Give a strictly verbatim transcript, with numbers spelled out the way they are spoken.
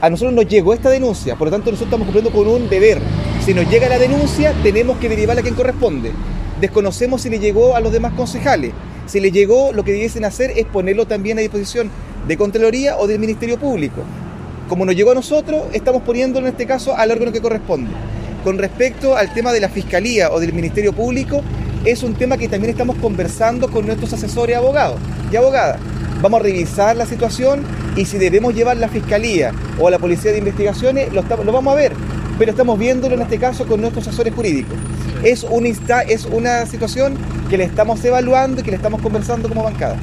A nosotros nos llegó esta denuncia, por lo tanto nosotros estamos cumpliendo con un deber. Si nos llega la denuncia, tenemos que derivarla a quien corresponde. Desconocemos si le llegó a los demás concejales. Si le llegó, lo que debiesen hacer es ponerlo también a disposición de Contraloría o del Ministerio Público. Como nos llegó a nosotros, estamos poniéndolo en este caso al órgano que corresponde. Con respecto al tema de la Fiscalía o del Ministerio Público, es un tema que también estamos conversando con nuestros asesores abogados y abogadas. Vamos a revisar la situación y si debemos llevar la Fiscalía o a la Policía de Investigaciones, lo, estamos, lo vamos a ver, pero estamos viéndolo en este caso con nuestros asesores jurídicos. Es una, es una situación que le estamos evaluando y que le estamos conversando como bancada.